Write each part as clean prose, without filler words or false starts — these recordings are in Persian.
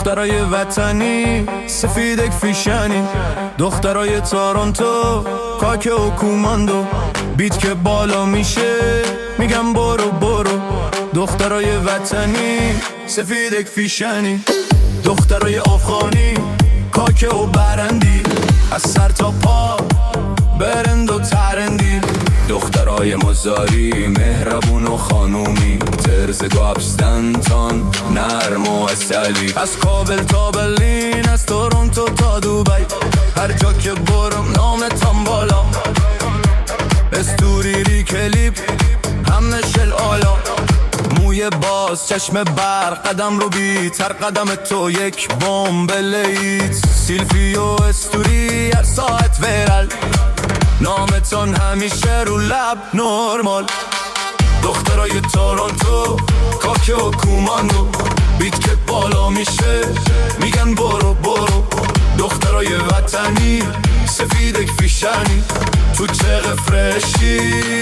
دخترای وطنی سفیدک فیشنی، دخترای تورنتو کاک و کوماندو، بیت که بالا میشه میگم برو برو. دخترای وطنی سفیدک فیشنی، دخترای افغانی کاک و برندی، از سر تا پا برند و ترندی. دخترای مزاری مهربون و خانومی، ترز گابستنتان نرم و اصلی. از کابل تا برلین، از تورنتو تا دوبی، هر جا که برم نامتان بالا. استوریری کلیپ همه شل آلا، موی باز چشم برق قدم رو بیت، هر قدم تو یک بمب لیت. سیلفی و استوری هر ساعت ویرال، نامتان همیشه رو لب نورمال. دخترای تورنتو کاک و کوماندو، بیت که بالا میشه میگن برو برو. دخترای وطنی سفیدک فیشنی، تو چق فرشی.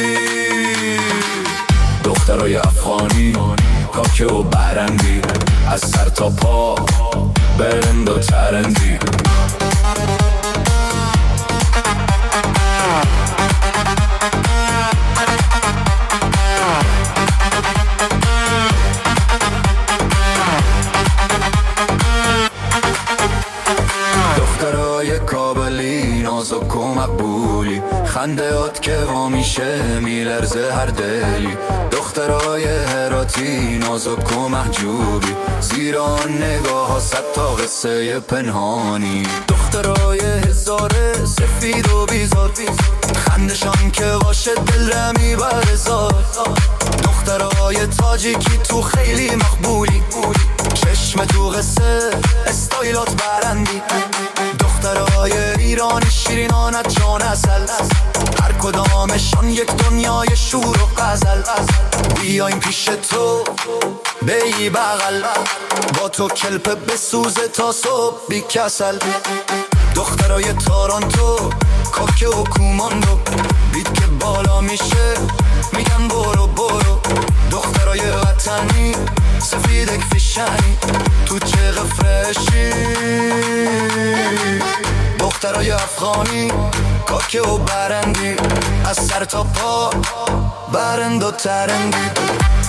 دخترای افغانی کاک و برندی، از سر تا پا برند و ترندی. دخترای کابلی نازک و مقبولی، خندهات که وامیشه میلرزه هر دلی. دخترای هراتی نازک و محجوبی، زیر آن نگاه ها صد تا قصه پنهانی. دخترای هزاره سفید و بیزار، خندشان که باشه دل را میبره زار. دخترای تاجیکی تو خیلی مقبولی، چشم تو قصه استایلات برندی. دخترای ایران شیرینانت جان اصل، هر کدامشان یک دنیای شور و غزل. بیایم پیش تو بی بغل، با تو کلپ بسوزه تا صبح بی کسل. دخترای تورنتو کاک و کوماندو، بیت که بالا میشه میگن برو برو. دخترای وطنی سفیدک فیشنی، تو چق فرشی. دخترای افغانی کاک و برندی، از سر تا پا برند و ترندی.